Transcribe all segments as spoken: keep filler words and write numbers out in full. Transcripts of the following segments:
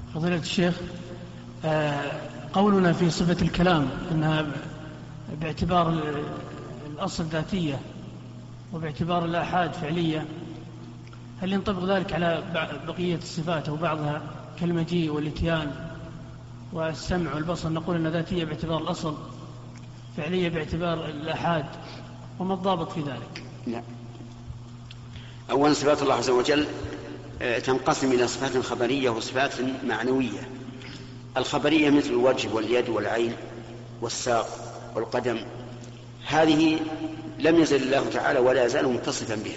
فضيلة الشيخ، قولنا في صفة الكلام أنها باعتبار الأصل ذاتية وباعتبار الآحاد فعلية، هل ينطبق ذلك على بقية الصفات أو بعضها كالمجيء والإتيان والسمع والبصر؟ نقول أن ذاتية باعتبار الأصل، فعلية باعتبار الآحاد، وما الضابط في ذلك؟ لا، أولا صفات الله عز وجل تنقسم إلى صفات خبرية وصفات معنوية. الخبرية مثل الوجه واليد والعين والساق والقدم، هذه لم يزل الله تعالى ولا يزال متصفا بها.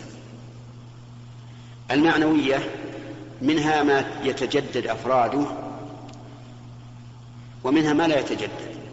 المعنوية منها ما يتجدد أفراده ومنها ما لا يتجدد،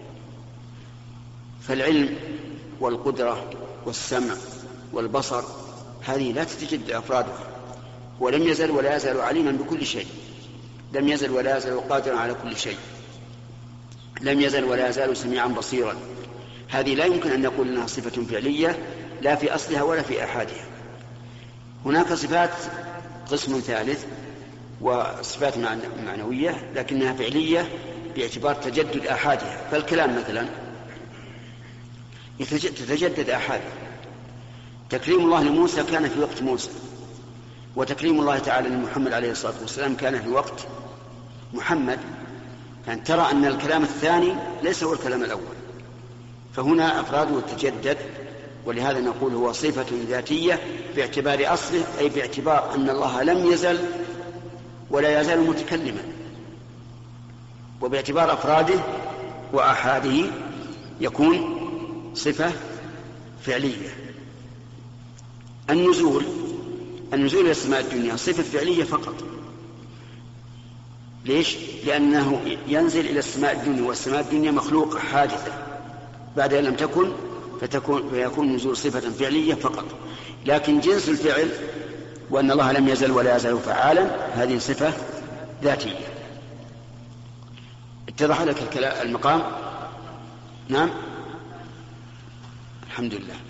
فالعلم والقدرة والسمع والبصر هذه لا تتجدد أفرادها، ولم يزل ولا يزال عليما بكل شيء، لم يزل ولا يزال قادرا على كل شيء، لم يزل ولا يزال سميعا بصيرا. هذه لا يمكن أن نقول أنها صفة فعلية لا في أصلها ولا في أحادها. هناك صفات قسم ثالث وصفات معنوية لكنها فعلية باعتبار تجدد أحادها. فالكلام مثلا تتجدد أحاده. تكريم الله لموسى كان في وقت موسى، وتكريم الله تعالى لمحمد عليه الصلاة والسلام كان في وقت محمد، فأن ترى أن الكلام الثاني ليس هو الكلام الأول، فهنا أفراده تتجدد، ولهذا نقول هو صفة ذاتية باعتبار أصله، أي باعتبار أن الله لم يزل ولا يزال متكلما، وباعتبار أفراده وأحاده يكون صفة فعلية. النزول النزول إلى السماء الدنيا صفة فعلية فقط. ليش؟ لأنه ينزل إلى السماء الدنيا، والسماء الدنيا مخلوقة حادثة بعد أن لم تكن، فتكون فيكون نزول صفة فعلية فقط. لكن جنس الفعل وأن الله لم يزل ولا يزال فعالا هذه صفة ذاتية. اتضح لك المقام؟ نعم، الحمد لله.